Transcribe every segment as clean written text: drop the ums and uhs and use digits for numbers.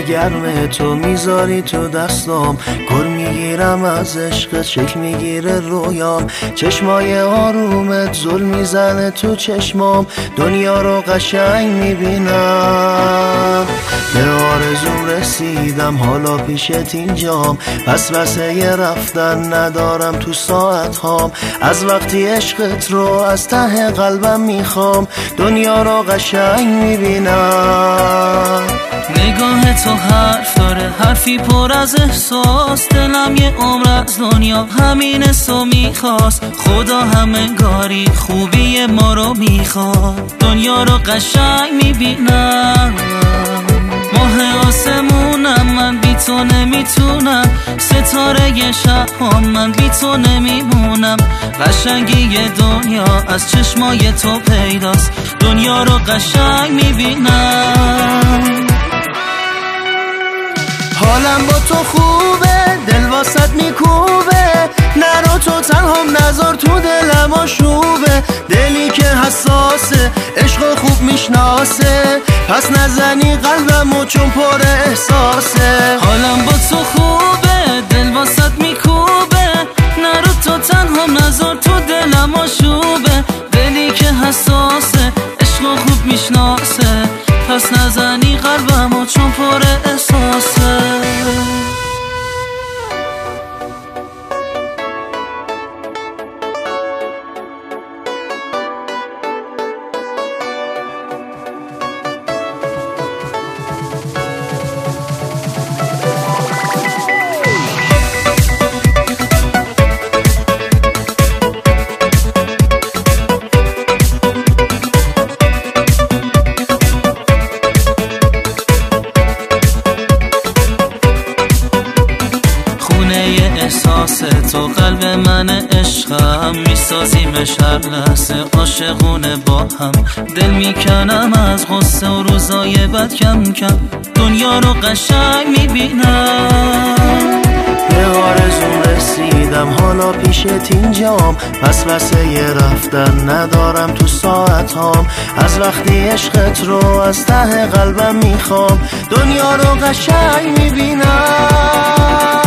گرم تو میذاری تو دستام، گر میگیرم از عشقت، شکل میگیره رویام. چشمای آرومت زل میزنه تو چشمام، دنیا رو قشنگ میبینم. به آرزوم رسیدم حالا پیشت اینجام، پس واسه رفتن ندارم تو ساعت هام. از وقتی عشقت رو از ته قلبم میخوام، دنیا رو قشنگ میبینم. نگاه تو حرف داره، حرفی پر از احساس، دلم یه عمر از دنیا همین سو میخواست. خدا همنگاری خوبی ما رو میخواد، دنیا رو قشنگ میبینم. ماه آسمونم من بی تو نمیتونم، ستاره شبام من بی تو نمیمونم. قشنگی دنیا از چشمای تو پیداست، دنیا رو قشنگ میبینم. حالم با تو خوبه، دل واسط میکوبه، نرو تو تنهام نذار تو دلم آشوبه. دلی که حساسه عشق خوب میشناسه، پس نزنی قلبمو چون پر احساسه. حالم با تو خوبه، دل واسط میکوبه، نرو تو تنهام نذار تو دلم آشوبه. دلی که حساسه عشق خوب میشناسه، پس نزنی قلبمو چون پر احساسه. احساس تو قلب من عشقم، میسازیمش هر لحظه عاشقونه با هم. دل میکنم از غصه و روزای بد کم کم، دنیا رو قشنگ میبینم. به آرزوم رسیدم حالا پیشت اینجام، پس واسه رفتن ندارم تو ساعت هام. از وقتی عشقت رو از ته قلبم میخوام، دنیا رو قشنگ میبینم.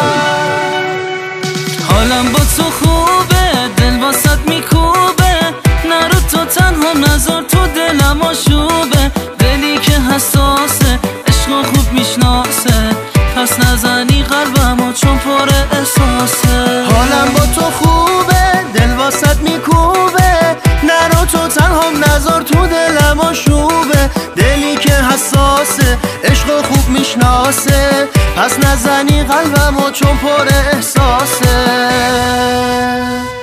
حالم با تو خوبه، دل واسط میکوبه، نرو تو تنها نذار تو دلم آشوبه. دلی که حساسه عشق خوب میشناسه، پس نزنی قلبمو چون پر احساسه. حالم با تو خوبه، دل واسط میکوبه، نرو تو تنهام نذار تو دلم آشوبه. دلی که حساسه عشق خوب میشناسه، پس نزنی قلبمو چون پر احساسه.